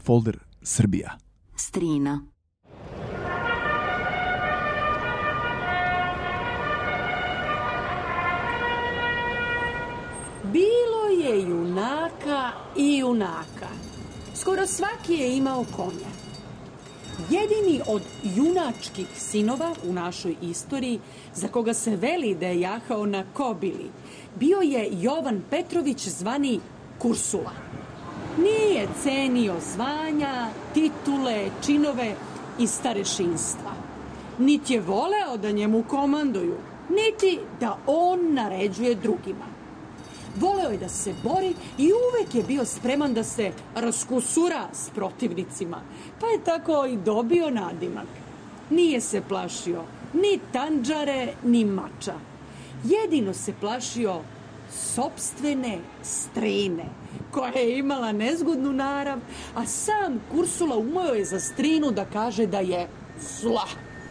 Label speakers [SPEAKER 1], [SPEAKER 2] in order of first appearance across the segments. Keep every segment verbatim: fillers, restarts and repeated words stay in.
[SPEAKER 1] folder Srbija.
[SPEAKER 2] Strina.
[SPEAKER 3] Bilo je junaka i junaka. Skoro svaki je imao konja. Jedini od junačkih sinova u našoj istoriji, za koga se veli da je jahao na kobili, bio je Jovan Petrović zvani Kursula. Nije cenio zvanja, titule, činove i starešinstva. Niti je voleo da njemu komanduju, niti da on naređuje drugima. Voleo je da se bori i uvek je bio spreman da se raskusura s protivnicima, pa je tako i dobio nadimak. Nije se plašio ni tandžare, ni mača. Jedino se plašio sopstvene strine, koja je imala nezgodnu narav, a sam Kursula umeo je za strinu da kaže da je zla.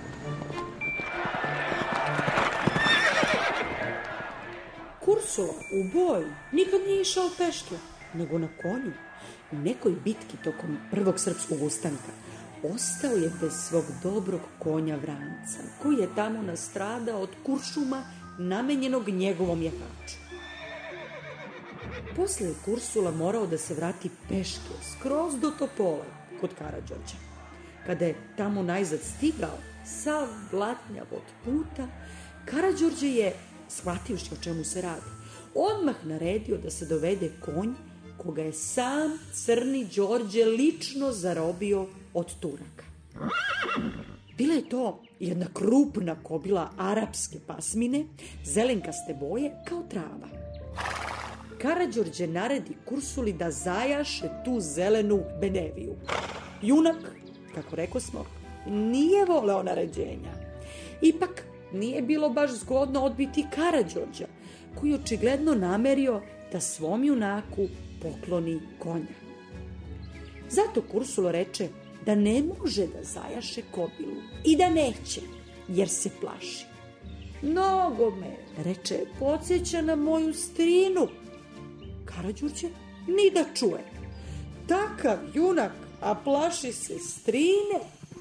[SPEAKER 3] Kursula u boju nikad nije išao peške, nego na konju. U nekoj bitki tokom prvog srpskog ustanka ostao je bez svog dobrog konja Vranca, koji je tamo nastradao od kuršuma namenjenog njegovom jahaču. Posle je Kursula morao da se vrati peške skroz do Topole kod Karađorđa. Kada je tamo najzad stigao, sav blatnjav od puta, Karađorđe je, shvativši o čemu se radi, odmah naredio da se dovede konj koga je sam Crni Đorđe lično zarobio od Turaka. Bila je to jedna krupna kobila arapske pasmine, zelenkaste boje kao trava. Karađorđe naredi Kursuli da zajaše tu zelenu bedeviju. Junak, kako rekosmo, nije voleo naređenja. Ipak nije bilo baš zgodno odbiti Karađorđa, koji je očigledno namerio da svom junaku pokloni konja. Zato Kursulo reče da ne može da zajaše kobilu i da neće, jer se plaši. Mnogo me, reče, podsjeća na moju strinu. Karađorđe ni da čuje. Takav junak, a plaši se strine.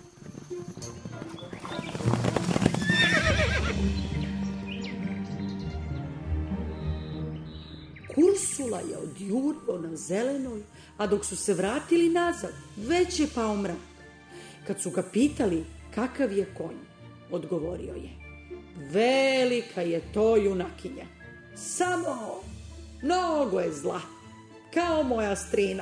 [SPEAKER 3] Kursula je odjurio na zelenoj, a dok su se vratili nazad, već je pao mrak. Kad su ga pitali kakav je konj, odgovorio je: velika je to junakinja, samo mnogo je zla, kao moja strina.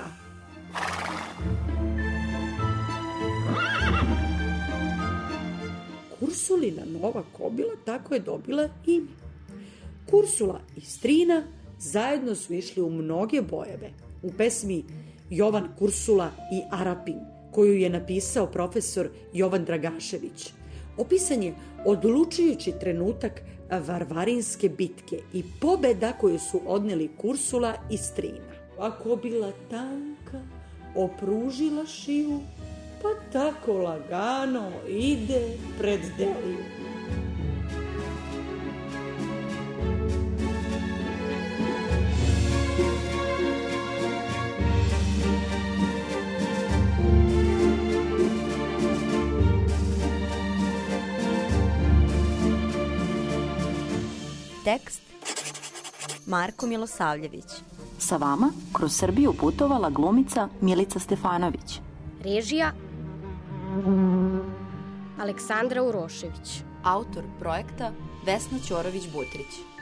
[SPEAKER 3] Kursulina nova kobila tako je dobila ime. Kursula i strina zajedno su išli u mnoge bojeve. U pesmi Jovan Kursula i Arapin, koju je napisao profesor Jovan Dragašević, opisan je odlučujući trenutak Varvarinske bitke i pobeda koju su odneli Kursula i strina. A kobila tanka opružila šiju, pa tako lagano ide pred Deliju.
[SPEAKER 4] Tekst Marko Milosavljević.
[SPEAKER 2] Sa vama kroz Srbiju putovala glumica Milica Stefanović.
[SPEAKER 5] Režija Aleksandra Urošević.
[SPEAKER 4] Autor projekta Vesna Ćorović-Butrić.